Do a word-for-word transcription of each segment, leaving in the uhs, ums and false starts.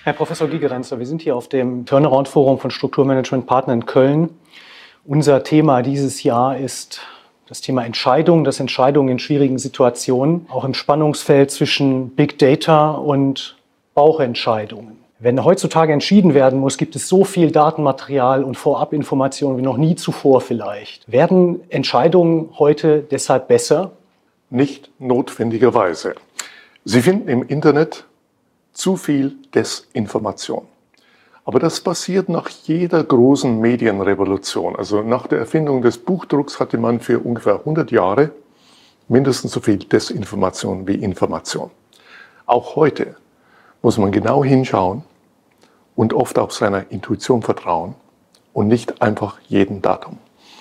Herr Professor Gigerenzer, wir sind hier auf dem Turnaround-Forum von Strukturmanagement Partner in Köln. Unser Thema dieses Jahr ist das Thema Entscheidungen, das Entscheidungen in schwierigen Situationen, auch im Spannungsfeld zwischen Big Data und Bauchentscheidungen. Wenn heutzutage entschieden werden muss, gibt es so viel Datenmaterial und Vorabinformationen wie noch nie zuvor vielleicht. Werden Entscheidungen heute deshalb besser? Nicht notwendigerweise. Sie finden im Internet zu viel Desinformation. Aber das passiert nach jeder großen Medienrevolution. Also nach der Erfindung des Buchdrucks hatte man für ungefähr hundert Jahre mindestens so viel Desinformation wie Information. Auch heute muss man genau hinschauen und oft auch seiner Intuition vertrauen und nicht einfach jedem Datum.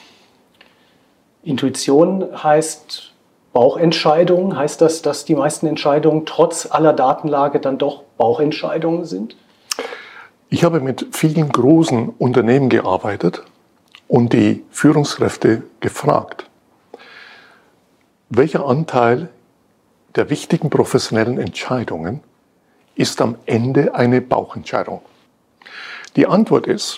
Intuition heißt Bauchentscheidungen. Heißt das, dass die meisten Entscheidungen trotz aller Datenlage dann doch Bauchentscheidungen sind? Ich habe mit vielen großen Unternehmen gearbeitet und die Führungskräfte gefragt, welcher Anteil der wichtigen professionellen Entscheidungen ist am Ende eine Bauchentscheidung? Die Antwort ist,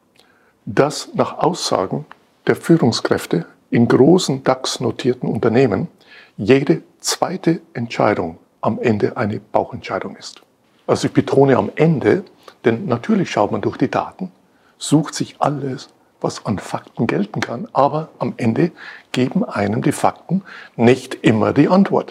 dass nach Aussagen der Führungskräfte in großen DAX-notierten Unternehmen jede zweite Entscheidung am Ende eine Bauchentscheidung ist. Also ich betone am Ende, denn natürlich schaut man durch die Daten, sucht sich alles, was an Fakten gelten kann, aber am Ende geben einem die Fakten nicht immer die Antwort.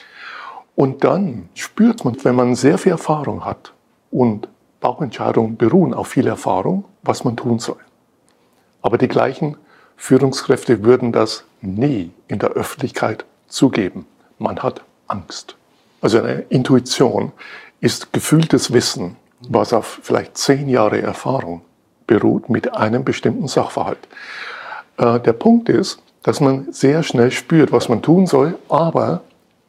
Und dann spürt man, wenn man sehr viel Erfahrung hat und Bauchentscheidungen beruhen auf viel Erfahrung, was man tun soll. Aber die gleichen Führungskräfte würden das nie in der Öffentlichkeit zugeben. Man hat Angst. Also eine Intuition ist gefühltes Wissen, was auf vielleicht zehn Jahre Erfahrung beruht mit einem bestimmten Sachverhalt. Äh, der Punkt ist, dass man sehr schnell spürt, was man tun soll, aber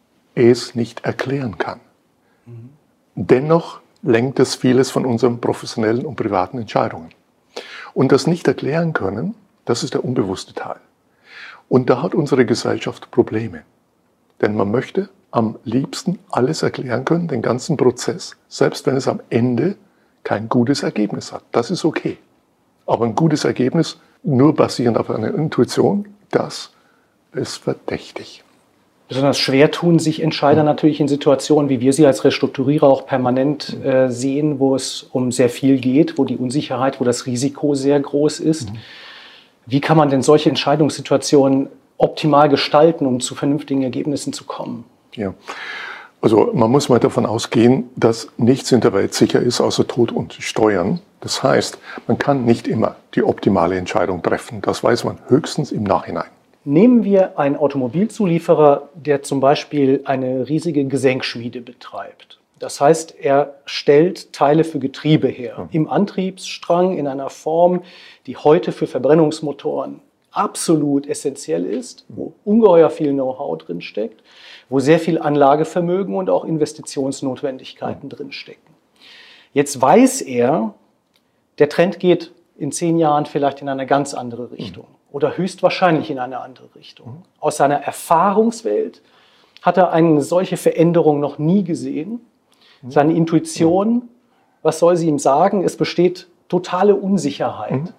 es nicht erklären kann. Mhm. Dennoch lenkt es vieles von unseren professionellen und privaten Entscheidungen. Und das nicht erklären können, das ist der unbewusste Teil. Und da hat unsere Gesellschaft Probleme. Denn man möchte am liebsten alles erklären können, den ganzen Prozess, selbst wenn es am Ende kein gutes Ergebnis hat. Das ist okay. Aber ein gutes Ergebnis, nur basierend auf einer Intuition, das ist verdächtig. Besonders schwer tun sich Entscheider natürlich in Situationen, wie wir sie als Restrukturierer auch permanent äh, sehen, wo es um sehr viel geht, wo die Unsicherheit, wo das Risiko sehr groß ist. Mhm. Wie kann man denn solche Entscheidungssituationen optimal gestalten, um zu vernünftigen Ergebnissen zu kommen? Ja, also man muss mal davon ausgehen, dass nichts in der Welt sicher ist, außer Tod und Steuern. Das heißt, man kann nicht immer die optimale Entscheidung treffen. Das weiß man höchstens im Nachhinein. Nehmen wir einen Automobilzulieferer, der zum Beispiel eine riesige Gesenkschmiede betreibt. Das heißt, er stellt Teile für Getriebe her, mhm. im Antriebsstrang in einer Form, die heute für Verbrennungsmotoren absolut essentiell ist, wo ungeheuer viel Know-how drinsteckt, wo sehr viel Anlagevermögen und auch Investitionsnotwendigkeiten mhm. drinstecken. Jetzt weiß er, der Trend geht in zehn Jahren vielleicht in eine ganz andere Richtung. Mhm. Oder höchstwahrscheinlich in eine andere Richtung. Aus seiner Erfahrungswelt hat er eine solche Veränderung noch nie gesehen. Seine Intuition, was soll sie ihm sagen? Es besteht totale Unsicherheit.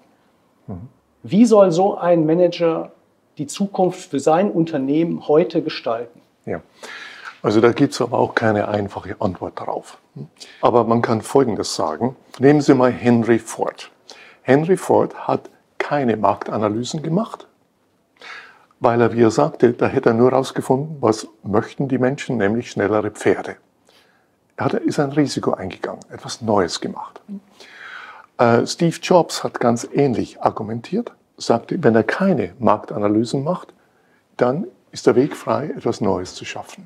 Wie soll so ein Manager die Zukunft für sein Unternehmen heute gestalten? Ja, also da gibt es aber auch keine einfache Antwort darauf. Aber man kann Folgendes sagen. Nehmen Sie mal Henry Ford. Henry Ford hat keine Marktanalysen gemacht, weil er, wie er sagte, da hätte er nur herausgefunden, was möchten die Menschen, nämlich schnellere Pferde. Er hat, ist ein Risiko eingegangen, etwas Neues gemacht. Äh, Steve Jobs hat ganz ähnlich argumentiert, sagte, wenn er keine Marktanalysen macht, dann ist der Weg frei, etwas Neues zu schaffen.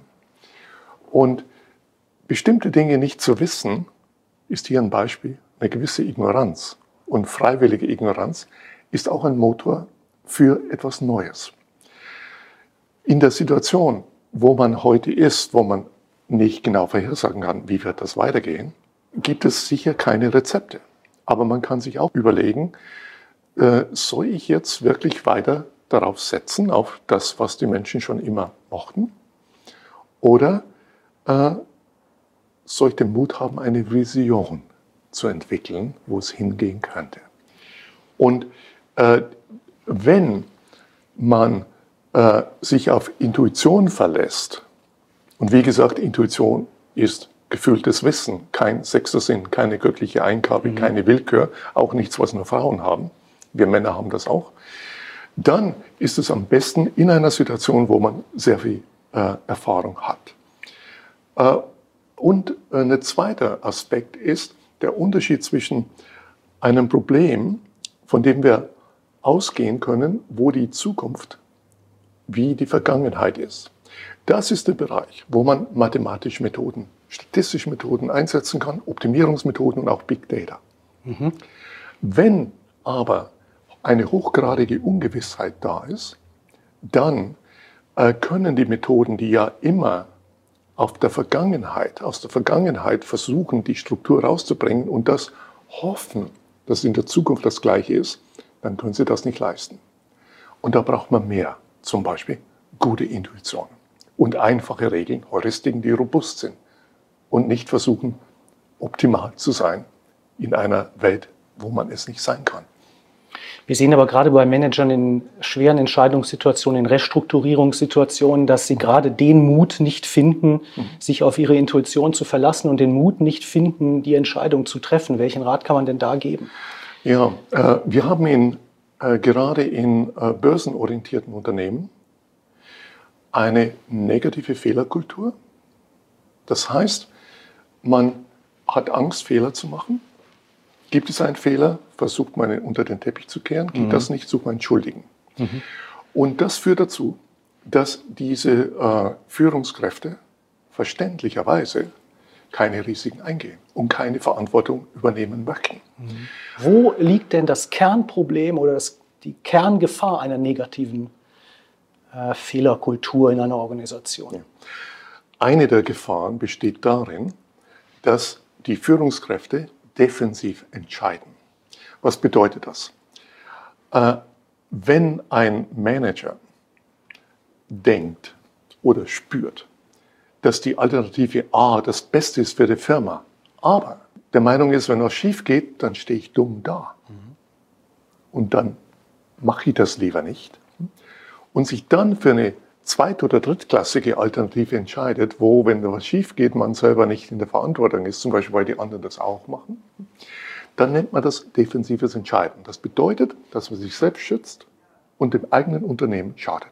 Und bestimmte Dinge nicht zu wissen, ist hier ein Beispiel, eine gewisse Ignoranz. Und freiwillige Ignoranz ist auch ein Motor für etwas Neues. In der Situation, wo man heute ist, wo man nicht genau vorhersagen kann, wie wird das weitergehen, gibt es sicher keine Rezepte. Aber man kann sich auch überlegen, äh, soll ich jetzt wirklich weiter darauf setzen, auf das, was die Menschen schon immer mochten? Oder äh, soll ich den Mut haben, eine Vision zu entwickeln, wo es hingehen könnte. Und äh, wenn man äh, sich auf Intuition verlässt, und wie gesagt, Intuition ist gefühltes Wissen, kein sechster Sinn, keine göttliche Eingabe, mhm. keine Willkür, auch nichts, was nur Frauen haben, wir Männer haben das auch, dann ist es am besten in einer Situation, wo man sehr viel äh, Erfahrung hat. Äh, und äh, ein zweiter Aspekt ist der Unterschied zwischen einem Problem, von dem wir ausgehen können, wo die Zukunft wie die Vergangenheit ist. Das ist der Bereich, wo man mathematische Methoden, statistische Methoden einsetzen kann, Optimierungsmethoden und auch Big Data. Mhm. Wenn aber eine hochgradige Ungewissheit da ist, dann äh, können die Methoden, die ja immer auf der Vergangenheit, aus der Vergangenheit versuchen, die Struktur rauszubringen und das hoffen, dass in der Zukunft das Gleiche ist, dann können sie das nicht leisten. Und da braucht man mehr, zum Beispiel gute Intuition und einfache Regeln, Heuristiken, die robust sind und nicht versuchen, optimal zu sein in einer Welt, wo man es nicht sein kann. Wir sehen aber gerade bei Managern in schweren Entscheidungssituationen, in Restrukturierungssituationen, dass sie gerade den Mut nicht finden, sich auf ihre Intuition zu verlassen und den Mut nicht finden, die Entscheidung zu treffen. Welchen Rat kann man denn da geben? Ja, äh, wir haben in, äh, gerade in äh, börsenorientierten Unternehmen eine negative Fehlerkultur. Das heißt, man hat Angst, Fehler zu machen. Gibt es einen Fehler, versucht man ihn unter den Teppich zu kehren. Geht mhm. das nicht, sucht man einen Schuldigen. Mhm. Und das führt dazu, dass diese äh, Führungskräfte verständlicherweise keine Risiken eingehen und keine Verantwortung übernehmen möchten. Mhm. Wo liegt denn das Kernproblem oder das, die Kerngefahr einer negativen äh, Fehlerkultur in einer Organisation? Ja. Eine der Gefahren besteht darin, dass die Führungskräfte defensiv entscheiden. Was bedeutet das? Äh, wenn ein Manager denkt oder spürt, dass die Alternative A das Beste ist für die Firma, aber der Meinung ist, wenn was schief geht, dann stehe ich dumm da. Mhm. Und dann mache ich das lieber nicht. Und sich dann für eine zweit- oder drittklassige Alternative entscheidet, wo, wenn da was schief geht, man selber nicht in der Verantwortung ist, zum Beispiel, weil die anderen das auch machen, dann nennt man das defensives Entscheiden. Das bedeutet, dass man sich selbst schützt und dem eigenen Unternehmen schadet.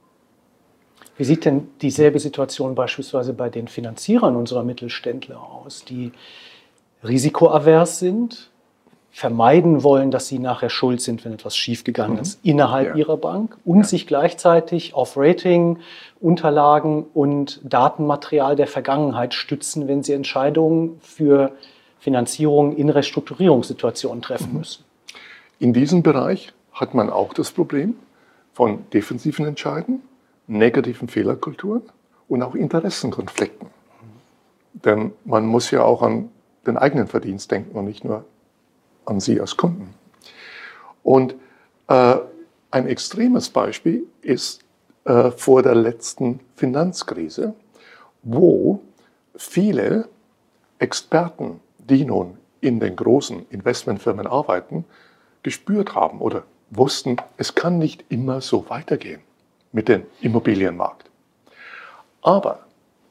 Wie sieht denn dieselbe Situation beispielsweise bei den Finanzierern unserer Mittelständler aus, die risikoavers sind, vermeiden wollen, dass sie nachher schuld sind, wenn etwas schiefgegangen mhm. ist, innerhalb ja. ihrer Bank und ja. sich gleichzeitig auf Rating, Unterlagen und Datenmaterial der Vergangenheit stützen, wenn sie Entscheidungen für Finanzierung in Restrukturierungssituationen treffen mhm. müssen? In diesem Bereich hat man auch das Problem von defensiven Entscheiden, negativen Fehlerkulturen und auch Interessenkonflikten. Mhm. Denn man muss ja auch an den eigenen Verdienst denken und nicht nur an Sie als Kunden. Und äh, ein extremes Beispiel ist äh, vor der letzten Finanzkrise, wo viele Experten, die nun in den großen Investmentfirmen arbeiten, gespürt haben oder wussten, es kann nicht immer so weitergehen mit dem Immobilienmarkt. Aber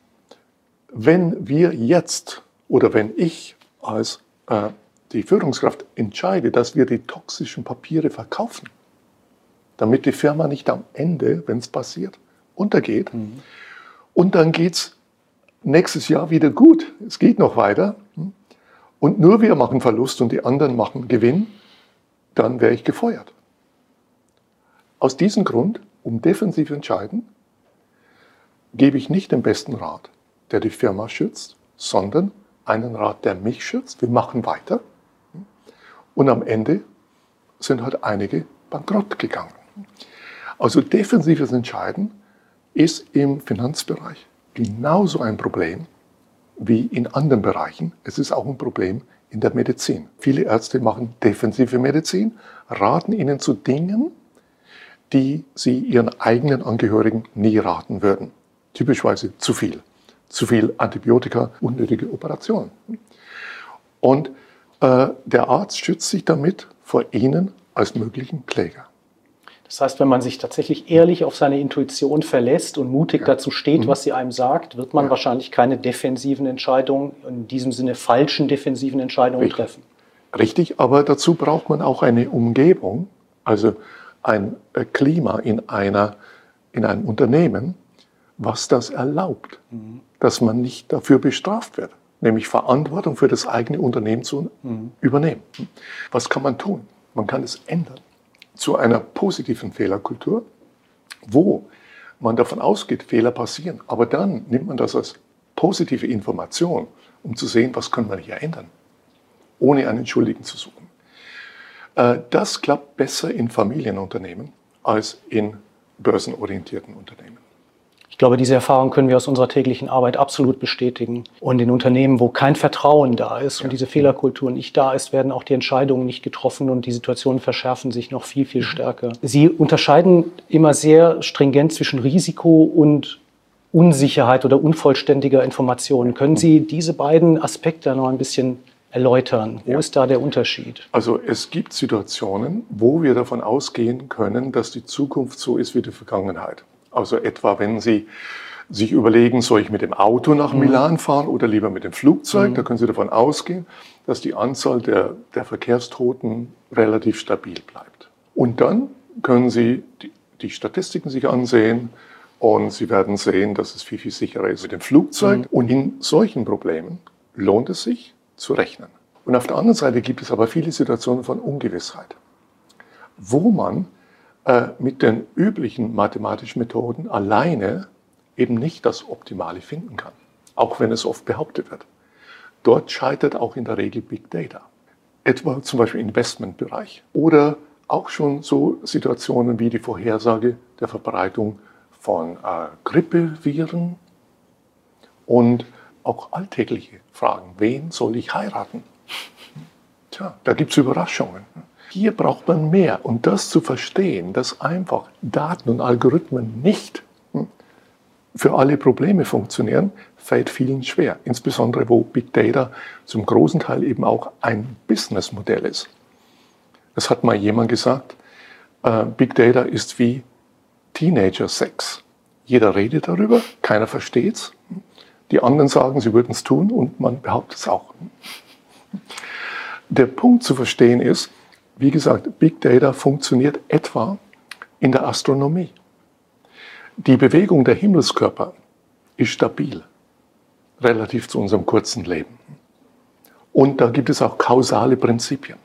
wenn wir jetzt oder wenn ich als äh, die Führungskraft entscheide, dass wir die toxischen Papiere verkaufen, damit die Firma nicht am Ende, wenn es passiert, untergeht. Mhm. Und dann geht es nächstes Jahr wieder gut. Es geht noch weiter. Und nur wir machen Verlust und die anderen machen Gewinn, dann wäre ich gefeuert. Aus diesem Grund, um defensiv zu entscheiden, gebe ich nicht den besten Rat, der die Firma schützt, sondern einen Rat, der mich schützt. Wir machen weiter. Und am Ende sind halt einige bankrott gegangen. Also defensives Entscheiden ist im Finanzbereich genauso ein Problem wie in anderen Bereichen. Es ist auch ein Problem in der Medizin. Viele Ärzte machen defensive Medizin, raten ihnen zu Dingen, die sie ihren eigenen Angehörigen nie raten würden. Typischerweise zu viel. Zu viel Antibiotika, unnötige Operationen. Und Äh, der Arzt schützt sich damit vor Ihnen als möglichen Kläger. Das heißt, wenn man sich tatsächlich ehrlich auf seine Intuition verlässt und mutig ja. dazu steht, mhm. was sie einem sagt, wird man ja. wahrscheinlich keine defensiven Entscheidungen, in diesem Sinne falschen defensiven Entscheidungen Richtig. treffen. Richtig, aber dazu braucht man auch eine Umgebung, also ein Klima in, einer, in einem Unternehmen, was das erlaubt, mhm. dass man nicht dafür bestraft wird, nämlich Verantwortung für das eigene Unternehmen zu mhm. übernehmen. Was kann man tun? Man kann es ändern zu einer positiven Fehlerkultur, wo man davon ausgeht, Fehler passieren. Aber dann nimmt man das als positive Information, um zu sehen, was können wir hier ändern, ohne einen Schuldigen zu suchen. Das klappt besser in Familienunternehmen als in börsenorientierten Unternehmen. Ich glaube, diese Erfahrung können wir aus unserer täglichen Arbeit absolut bestätigen. Und in Unternehmen, wo kein Vertrauen da ist und diese Fehlerkultur nicht da ist, werden auch die Entscheidungen nicht getroffen und die Situationen verschärfen sich noch viel, viel stärker. Sie unterscheiden immer sehr stringent zwischen Risiko und Unsicherheit oder unvollständiger Informationen. Können Sie diese beiden Aspekte noch ein bisschen erläutern? Wo ja. ist da der Unterschied? Also es gibt Situationen, wo wir davon ausgehen können, dass die Zukunft so ist wie die Vergangenheit. Also etwa, wenn Sie sich überlegen, soll ich mit dem Auto nach mhm. Milan fahren oder lieber mit dem Flugzeug, mhm. da können Sie davon ausgehen, dass die Anzahl der, der Verkehrstoten relativ stabil bleibt. Und dann können Sie die, die Statistiken sich ansehen und Sie werden sehen, dass es viel, viel sicherer ist mit dem Flugzeug. Mhm. Und in solchen Problemen lohnt es sich zu rechnen. Und auf der anderen Seite gibt es aber viele Situationen von Ungewissheit, wo man mit den üblichen mathematischen Methoden alleine eben nicht das Optimale finden kann, auch wenn es oft behauptet wird. Dort scheitert auch in der Regel Big Data, etwa zum Beispiel im Investmentbereich oder auch schon so Situationen wie die Vorhersage der Verbreitung von äh, Grippeviren und auch alltägliche Fragen. Wen soll ich heiraten? Tja, da gibt es Überraschungen. Hier braucht man mehr. Und das zu verstehen, dass einfach Daten und Algorithmen nicht für alle Probleme funktionieren, fällt vielen schwer. Insbesondere, wo Big Data zum großen Teil eben auch ein Businessmodell ist. Das hat mal jemand gesagt, äh, Big Data ist wie Teenager-Sex. Jeder redet darüber, keiner versteht's. Die anderen sagen, sie würden es tun und man behauptet es auch. Der Punkt zu verstehen ist, wie gesagt, Big Data funktioniert etwa in der Astronomie. Die Bewegung der Himmelskörper ist stabil, relativ zu unserem kurzen Leben. Und da gibt es auch kausale Prinzipien.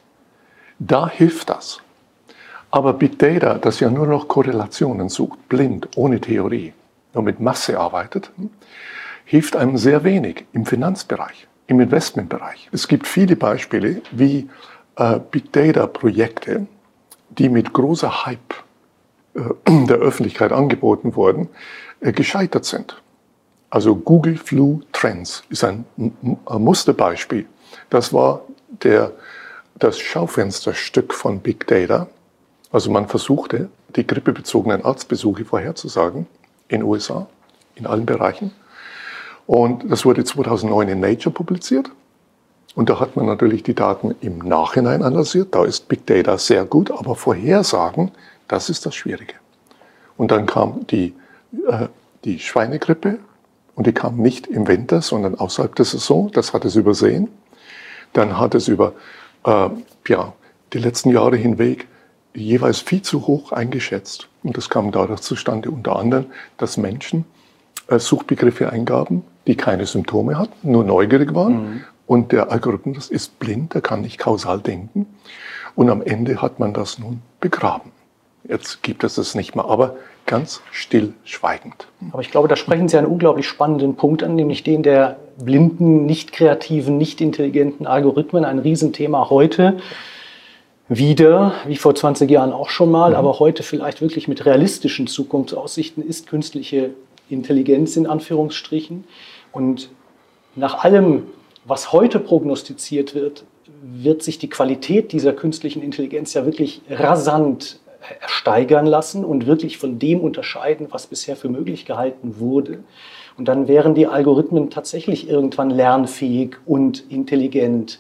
Da hilft das. Aber Big Data, das ja nur noch Korrelationen sucht, blind, ohne Theorie, nur mit Masse arbeitet, hilft einem sehr wenig im Finanzbereich, im Investmentbereich. Es gibt viele Beispiele, wie Big Data-Projekte, die mit großer Hype äh, der Öffentlichkeit angeboten wurden, äh, gescheitert sind. Also Google Flu Trends ist ein, ein Musterbeispiel. Das war der, das Schaufensterstück von Big Data. Also man versuchte, die grippebezogenen Arztbesuche vorherzusagen in den U S A, in allen Bereichen. Und das wurde zweitausendneun in Nature publiziert. Und da hat man natürlich die Daten im Nachhinein analysiert. Da ist Big Data sehr gut, aber Vorhersagen, das ist das Schwierige. Und dann kam die, äh, die Schweinegrippe und die kam nicht im Winter, sondern außerhalb der Saison. Das hat es übersehen. Dann hat es über äh, ja, die letzten Jahre hinweg jeweils viel zu hoch eingeschätzt. Und das kam dadurch zustande, unter anderem, dass Menschen äh, Suchbegriffe eingaben, die keine Symptome hatten, nur neugierig waren. Mhm. Und der Algorithmus ist blind, der kann nicht kausal denken. Und am Ende hat man das nun begraben. Jetzt gibt es das nicht mehr, aber ganz stillschweigend. Aber ich glaube, da sprechen Sie einen unglaublich spannenden Punkt an, nämlich den der blinden, nicht kreativen, nicht intelligenten Algorithmen. Ein Riesenthema heute. Wieder, wie vor zwanzig Jahren auch schon mal, mhm. aber heute vielleicht wirklich mit realistischen Zukunftsaussichten ist künstliche Intelligenz in Anführungsstrichen. Und nach allem, was heute prognostiziert wird, wird sich die Qualität dieser künstlichen Intelligenz ja wirklich rasant steigern lassen und wirklich von dem unterscheiden, was bisher für möglich gehalten wurde. Und dann wären die Algorithmen tatsächlich irgendwann lernfähig und intelligent.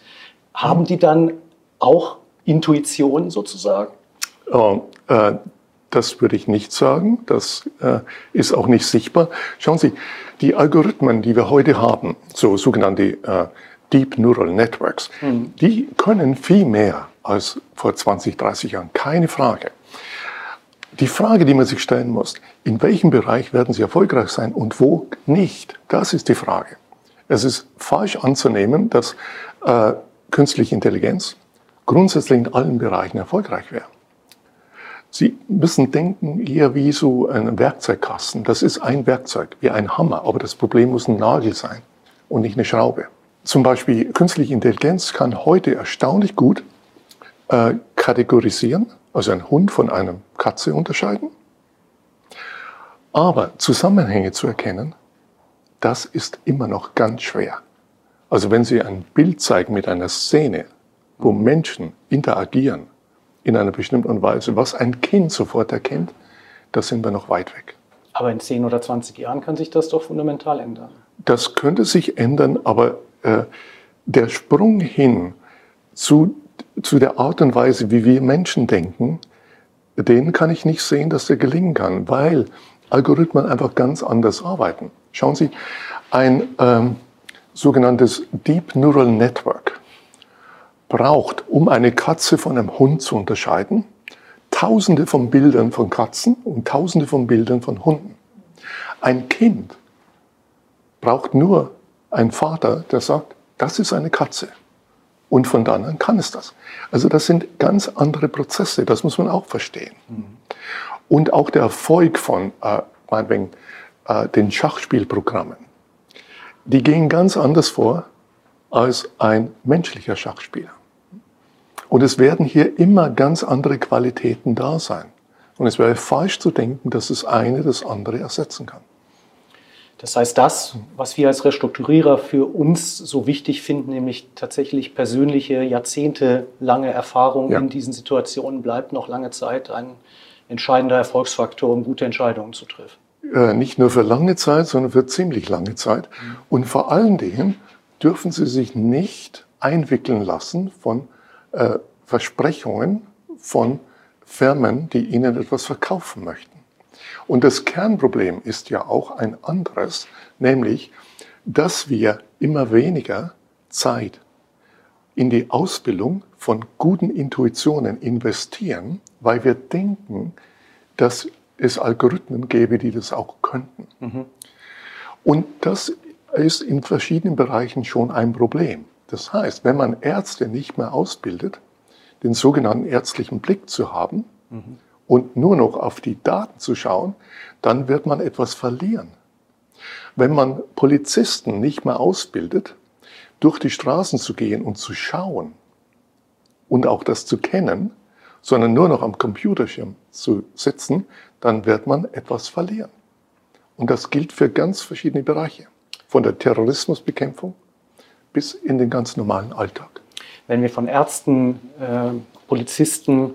Haben die dann auch Intuition sozusagen? Oh, äh, das würde ich nicht sagen. Das äh, ist auch nicht sichtbar. Schauen Sie, die Algorithmen, die wir heute haben, so sogenannte äh, Deep Neural Networks, mhm. die können viel mehr als vor zwanzig, dreißig Jahren. Keine Frage. Die Frage, die man sich stellen muss, in welchem Bereich werden sie erfolgreich sein und wo nicht? Das ist die Frage. Es ist falsch anzunehmen, dass äh, künstliche Intelligenz grundsätzlich in allen Bereichen erfolgreich wäre. Sie müssen denken eher wie so ein Werkzeugkasten. Das ist ein Werkzeug, wie ein Hammer, aber das Problem muss ein Nagel sein und nicht eine Schraube. Zum Beispiel künstliche Intelligenz kann heute erstaunlich gut äh, kategorisieren, also einen Hund von einer Katze unterscheiden. Aber Zusammenhänge zu erkennen, das ist immer noch ganz schwer. Also wenn Sie ein Bild zeigen mit einer Szene, wo Menschen interagieren in einer bestimmten Weise, was ein Kind sofort erkennt, da sind wir noch weit weg. Aber in zehn oder zwanzig Jahren kann sich das doch fundamental ändern. Das könnte sich ändern, aber äh, der Sprung hin zu, zu der Art und Weise, wie wir Menschen denken, den kann ich nicht sehen, dass der gelingen kann, weil Algorithmen einfach ganz anders arbeiten. Schauen Sie, ein ähm, sogenanntes Deep Neural Network braucht, um eine Katze von einem Hund zu unterscheiden, Tausende von Bildern von Katzen und Tausende von Bildern von Hunden. Ein Kind braucht nur einen Vater, der sagt, das ist eine Katze. Und von dann an kann es das. Also das sind ganz andere Prozesse, das muss man auch verstehen. Mhm. Und auch der Erfolg von äh, meinetwegen, äh, den Schachspielprogrammen, die gehen ganz anders vor als ein menschlicher Schachspieler. Und es werden hier immer ganz andere Qualitäten da sein. Und es wäre falsch zu denken, dass das eine das andere ersetzen kann. Das heißt, das, was wir als Restrukturierer für uns so wichtig finden, nämlich tatsächlich persönliche, jahrzehntelange Erfahrung ja. in diesen Situationen, bleibt noch lange Zeit ein entscheidender Erfolgsfaktor, um gute Entscheidungen zu treffen. Äh, nicht nur für lange Zeit, sondern für ziemlich lange Zeit. Mhm. Und vor allen Dingen dürfen Sie sich nicht einwickeln lassen von äh, Versprechungen von Firmen, die Ihnen etwas verkaufen möchten. Und das Kernproblem ist ja auch ein anderes, nämlich, dass wir immer weniger Zeit in die Ausbildung von guten Intuitionen investieren, weil wir denken, dass es Algorithmen gäbe, die das auch könnten. Mhm. Und das ist in verschiedenen Bereichen schon ein Problem. Das heißt, wenn man Ärzte nicht mehr ausbildet, den sogenannten ärztlichen Blick zu haben, mhm. und nur noch auf die Daten zu schauen, dann wird man etwas verlieren. Wenn man Polizisten nicht mehr ausbildet, durch die Straßen zu gehen und zu schauen und auch das zu kennen, sondern nur noch am Computerschirm zu sitzen, dann wird man etwas verlieren. Und das gilt für ganz verschiedene Bereiche, von der Terrorismusbekämpfung bis in den ganz normalen Alltag. Wenn wir von Ärzten, äh, Polizisten,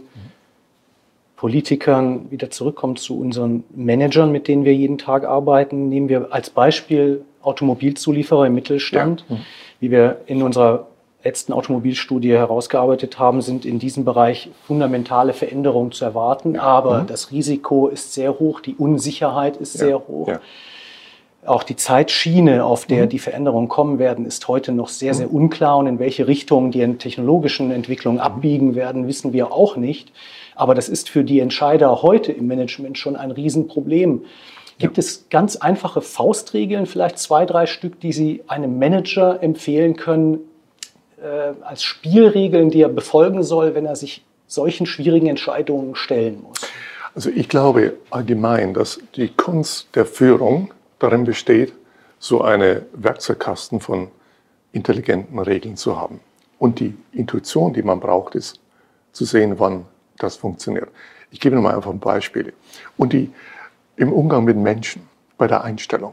Politikern wieder zurückkommen zu unseren Managern, mit denen wir jeden Tag arbeiten, nehmen wir als Beispiel Automobilzulieferer im Mittelstand. Ja. Mhm. Wie wir in unserer letzten Automobilstudie herausgearbeitet haben, sind in diesem Bereich fundamentale Veränderungen zu erwarten. Ja. Aber mhm. das Risiko ist sehr hoch, die Unsicherheit ist ja. sehr hoch. Ja. Auch die Zeitschiene, auf der mhm. die Veränderungen kommen werden, ist heute noch sehr, sehr unklar. Und in welche Richtung die technologischen Entwicklungen mhm. abbiegen werden, wissen wir auch nicht. Aber das ist für die Entscheider heute im Management schon ein Riesenproblem. Gibt ja. es ganz einfache Faustregeln, vielleicht zwei, drei Stück, die Sie einem Manager empfehlen können, äh, als Spielregeln, die er befolgen soll, wenn er sich solchen schwierigen Entscheidungen stellen muss? Also ich glaube allgemein, dass die Kunst der Führung darin besteht, so eine Werkzeugkasten von intelligenten Regeln zu haben. Und die Intuition, die man braucht, ist zu sehen, wann das funktioniert. Ich gebe Ihnen mal einfach ein Beispiel. Und die im Umgang mit Menschen, bei der Einstellung.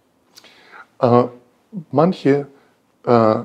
Äh, manche äh,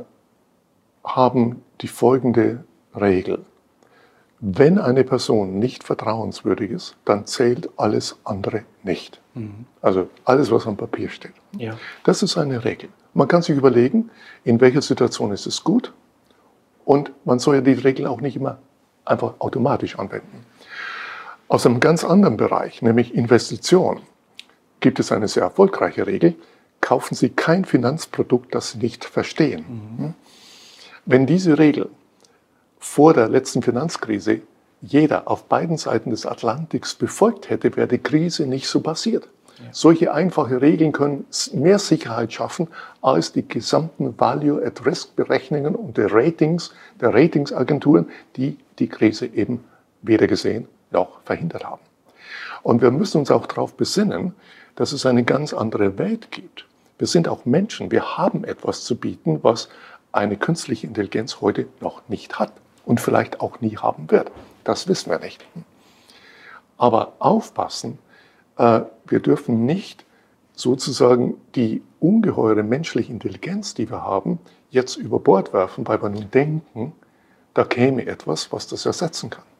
haben die folgende Regel. Wenn eine Person nicht vertrauenswürdig ist, dann zählt alles andere nicht. Mhm. Also alles, was am Papier steht. Ja. Das ist eine Regel. Man kann sich überlegen, in welcher Situation ist es gut Und man soll ja die Regeln auch nicht immer einfach automatisch anwenden. Aus einem ganz anderen Bereich, nämlich Investition, gibt es eine sehr erfolgreiche Regel. Kaufen Sie kein Finanzprodukt, das Sie nicht verstehen. Mhm. Wenn diese Regel vor der letzten Finanzkrise jeder auf beiden Seiten des Atlantiks befolgt hätte, wäre die Krise nicht so passiert. Ja. Solche einfache Regeln können mehr Sicherheit schaffen als die gesamten Value-at-Risk-Berechnungen und der Ratings, der Ratingsagenturen, die die Krise eben weder gesehen noch verhindert haben. Und wir müssen uns auch darauf besinnen, dass es eine ganz andere Welt gibt. Wir sind auch Menschen, wir haben etwas zu bieten, was eine künstliche Intelligenz heute noch nicht hat und vielleicht auch nie haben wird. Das wissen wir nicht. Aber aufpassen, äh, wir dürfen nicht sozusagen die ungeheure menschliche Intelligenz, die wir haben, jetzt über Bord werfen, weil wir nun denken, da käme etwas, was das ersetzen kann.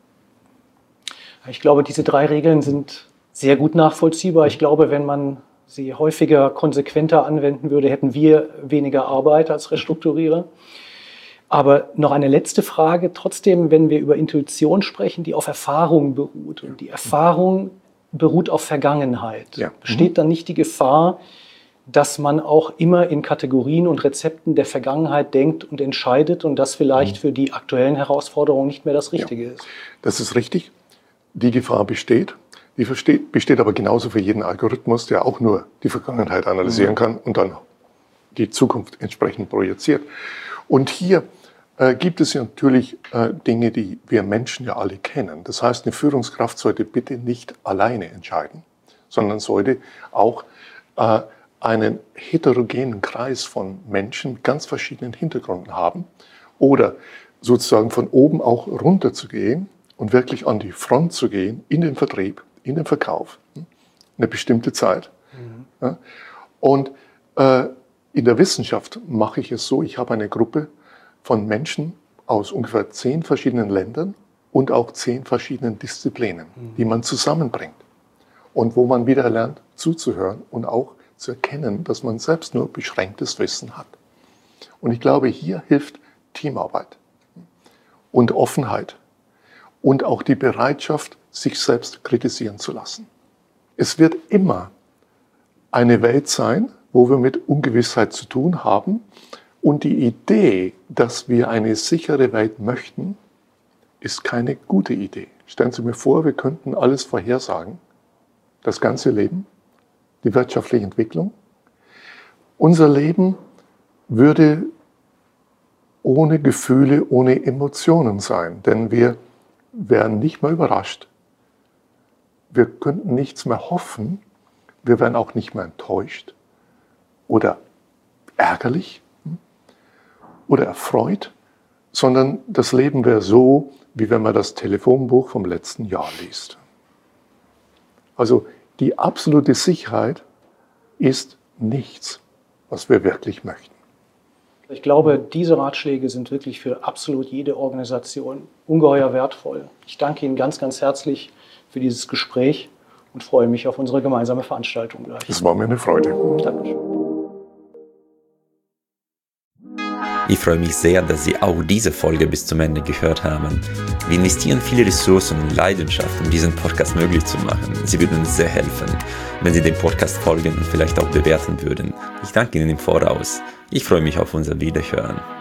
Ich glaube, diese drei Regeln sind sehr gut nachvollziehbar. Ich glaube, wenn man sie häufiger, konsequenter anwenden würde, hätten wir weniger Arbeit als Restrukturierer. Aber noch eine letzte Frage. Trotzdem, wenn wir über Intuition sprechen, die auf Erfahrung beruht. Und die Erfahrung beruht auf Vergangenheit. Ja. Besteht dann nicht die Gefahr, dass man auch immer in Kategorien und Rezepten der Vergangenheit denkt und entscheidet und das vielleicht für die aktuellen Herausforderungen nicht mehr das Richtige ja. ist? Das ist richtig. Die Gefahr besteht. Die besteht aber genauso für jeden Algorithmus, der auch nur die Vergangenheit analysieren mhm. kann und dann die Zukunft entsprechend projiziert. Und hier äh, gibt es ja natürlich äh, Dinge, die wir Menschen ja alle kennen. Das heißt, eine Führungskraft sollte bitte nicht alleine entscheiden, sondern sollte auch äh, einen heterogenen Kreis von Menschen mit ganz verschiedenen Hintergründen haben oder sozusagen von oben auch runter zu gehen und wirklich an die Front zu gehen, in den Vertrieb, in den Verkauf, eine bestimmte Zeit. Mhm. Ja, und äh, in der Wissenschaft mache ich es so, ich habe eine Gruppe von Menschen aus ungefähr zehn verschiedenen Ländern und auch zehn verschiedenen Disziplinen, mhm. die man zusammenbringt. Und wo man wieder lernt, zuzuhören und auch zu erkennen, dass man selbst nur beschränktes Wissen hat. Und ich glaube, hier hilft Teamarbeit und Offenheit. Und auch die Bereitschaft, sich selbst kritisieren zu lassen. Es wird immer eine Welt sein, wo wir mit Ungewissheit zu tun haben. Und die Idee, dass wir eine sichere Welt möchten, ist keine gute Idee. Stellen Sie mir vor, wir könnten alles vorhersagen. Das ganze Leben, die wirtschaftliche Entwicklung. Unser Leben würde ohne Gefühle, ohne Emotionen sein, denn wir wären nicht mehr überrascht. Wir könnten nichts mehr hoffen. Wir wären auch nicht mehr enttäuscht oder ärgerlich oder erfreut, sondern das Leben wäre so, wie wenn man das Telefonbuch vom letzten Jahr liest. Also die absolute Sicherheit ist nichts, was wir wirklich möchten. Ich glaube, diese Ratschläge sind wirklich für absolut jede Organisation ungeheuer wertvoll. Ich danke Ihnen ganz, ganz herzlich für dieses Gespräch und freue mich auf unsere gemeinsame Veranstaltung gleich. Es war mir eine Freude. Dankeschön. Ich freue mich sehr, dass Sie auch diese Folge bis zum Ende gehört haben. Wir investieren viele Ressourcen und Leidenschaft, um diesen Podcast möglich zu machen. Sie würden uns sehr helfen, wenn Sie dem Podcast folgen und vielleicht auch bewerten würden. Ich danke Ihnen im Voraus. Ich freue mich auf unser Wiederhören.